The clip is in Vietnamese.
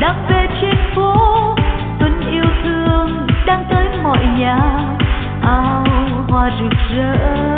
đang về trên phố, xuân yêu thương đang tới mọi nhà, áo hoa rực rỡ.